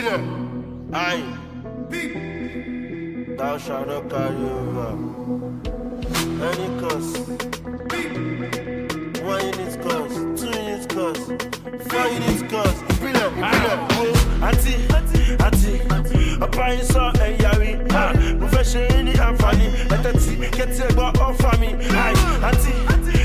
ìbílẹ̀. Aye. Thou shalt not carry over. Any cause. 1 unit cause, 2 unit cause, 4 unit cause. Ìbílẹ̀. Àǹtí. Ọ̀pá yín sọ ẹ̀yà rí. Mo fẹ́ ṣe é ní àǹfààní. Ẹ̀tẹ̀ tí kẹ́tì ẹ̀gbọ́n ọ̀fà mi. Àǹtí.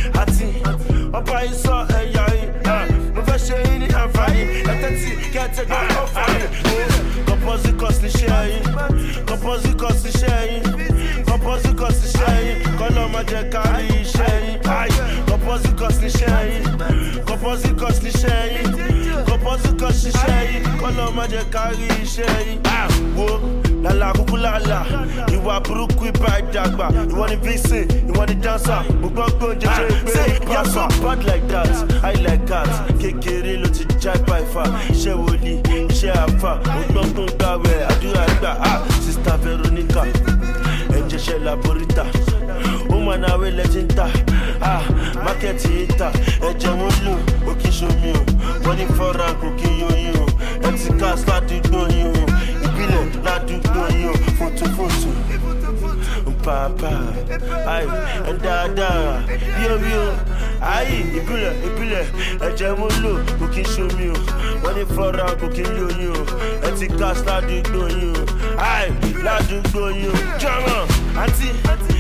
Ọ̀pá yín sọ ẹ̀yà rí. Mo fẹ́ ṣe é ní àǹfààní. Ẹ̀tẹ̀ tí kẹ́tì ẹ̀gbọ́n ọ̀fà mi. Composicus ní ṣe ẹyin. Composicus ní ṣe ẹyin. Composicus ní ṣe ẹyin. Kọ́lọ́ máa jẹ kárí iṣẹ́ yín. Composicus ní ṣe ẹyin. Composicus ní ṣe ẹyin. Composicus ní ṣe ẹyin. Kọ́lọ́ máa jẹ kárí iṣẹ́ yín. Wo lala kúkú lala. Ìwà burúkú ibà ìdàgbà. Ìwọ ni vixen, ìwọ ni dancer. Mo gbọ́ pé oúnjẹ ṣe gbé ìpàṣà. Bad like that, I like that. Kékeré ló ti já ìpà ìfà. Iṣẹ́ wo ni iṣẹ́ àfà? Mo gbọ́ pé ń gbàwẹ̀ àdúrà gbà. Sista Veronica, ẹ̀jẹ̀ ṣe laborita. Ó máa náwó lẹ́jìntà. Mákẹ́tì ìta, ẹ̀jẹ̀ mo lò, ó kì í ṣomi o. Wọ́n ní fọ́ra kò kí yóyún o. Ẹ ti ká ládùúgbò yín o. Ìbílẹ̀ ládùúgbò yín o. Fòtòfòtò. Pàápàá, ayi, ẹ̀ dáadáa, yóò. Ayi, ìbílẹ̀, ẹ̀jẹ̀ mo lò, kò kí í ṣomi o. Wọ́n ní fọ́ra kò kí yóyún o. Ẹ ti ká ládùúgbò yín o. Ayi, ládùúgbò yín o. Jọ̀mọ̀, àǹtí.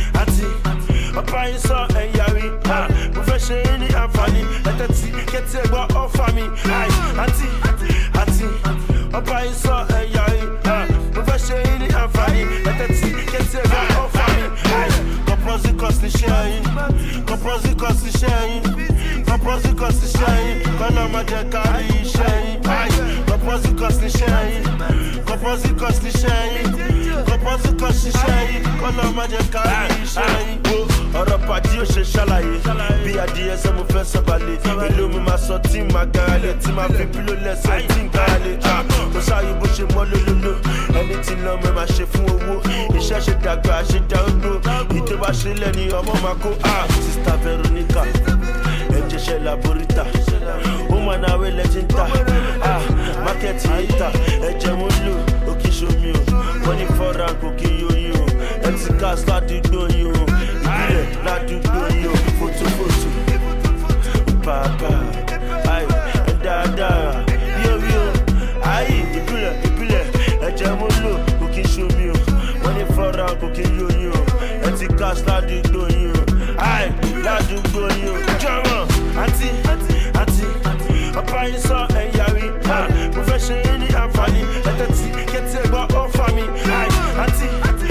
Ọ̀pá yín sọ ẹ̀yà rí. Mo fẹ́ ṣe é ní àǹfààní. Ẹ̀tẹ̀ tí kẹ́tì ẹ̀gbọ́n ọ̀fà mi. Àǹtí. Ọ̀pá yín sọ ẹ̀yà rí. Mo fẹ́ ṣe é ní àǹfààní. Ẹ̀tẹ̀ tí kẹ́tì ẹ̀gbọ́n ọ̀fà mi. Composicus ní ṣe ẹyin. Composicus ní ṣe ẹyin. Composicus ní ṣe ẹyin. Kọ́nà máa jẹ kárí iṣẹ́ yín. Composicus ní ṣe ẹyin. Composicus ní ṣe ẹyin. Composicus ní ṣe ẹyin. Kọ́nà máa jẹ kárí iṣẹ́ yín. Ọ̀rọ̀ pàdé ò ṣe ṣàlàyé. Bí adìyẹ sẹ́ mo fẹ́ sọ̀balẹ̀. Èlò mi máa sọ tí màá garalẹ̀. Tí màá fi pílò lẹ́sẹ̀ tí ń garalẹ̀. Kò sáyé bó ṣe mọ́ lólólo. Ẹni tí lọ mẹ́ máa ṣe fún owó. Iṣẹ́ ṣe dàgbà ṣe darúgbó. Ìdè bá ṣe lẹ́ni ọmọ máa kó. Sista Veronica, ẹ̀jẹ̀ ṣe laborita. Ó máa náwó lẹ́jìntà. Mákẹ́tì ìta, ẹ̀jẹ̀ mo lò, ó kì í ṣomi o. Wọ́n ní fọ́ra kò kí yóyún o. Ẹ ti ká ládùúgbò yín o. Ìbílẹ̀ ládùúgbò yín o. Fòtòfòtò. Pàápàá, ayi, ẹ̀ dáadáa, yóò. Ayi, ìbílẹ̀, ẹ̀jẹ̀ mo lò, kò kí í ṣomi o. Wọ́n ní fọ́ra kò kí yóyún o. Ẹ ti ká ládùúgbò yín o. Ayi, ládùúgbò yín o. Jọ̀mọ̀, àǹtí. Ọ̀pá yín sọ ẹ̀yà rí. Mo fẹ́ ṣe é ní àǹfààní. Ẹ̀tẹ̀ tí kẹ́tì ẹ̀gbọ́n ọ̀fà mi. Àǹtí.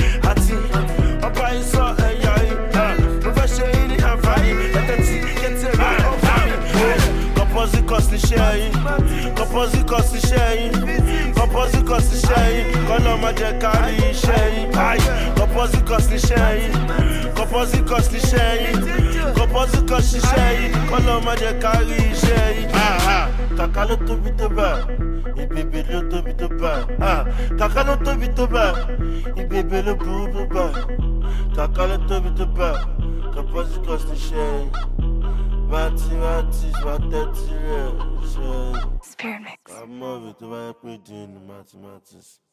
Ọ̀pá yín sọ ẹ̀yà rí. Mo fẹ́ ṣe é ní àǹfààní. Ẹ̀tẹ̀ tí kẹ́tì ẹ̀gbọ́n ọ̀fà mi. Composicus ní ṣe ẹyin. Composicus ní ṣe ẹyin. Composicus ní ṣe ẹyin. Kọ́nà máa jẹ kárí iṣẹ́ yín. Composicus ní ṣe ẹyin. Composicus ní ṣe ẹyin. Composicus ní ṣe ẹyin. Kọ́nà máa jẹ kárí iṣẹ́ yín. Kàkà ló tóbi tó bá, ìbèbè ló tóbi tó bá. Kàkà ló tóbi tó bá, ìbèbè ló burú tó bá. Kàkà ló tóbi tó bá, Composicus ní ṣe ẹyin. Mathematics, mathematics, Spirit Mix. I'm moving to my mathematics.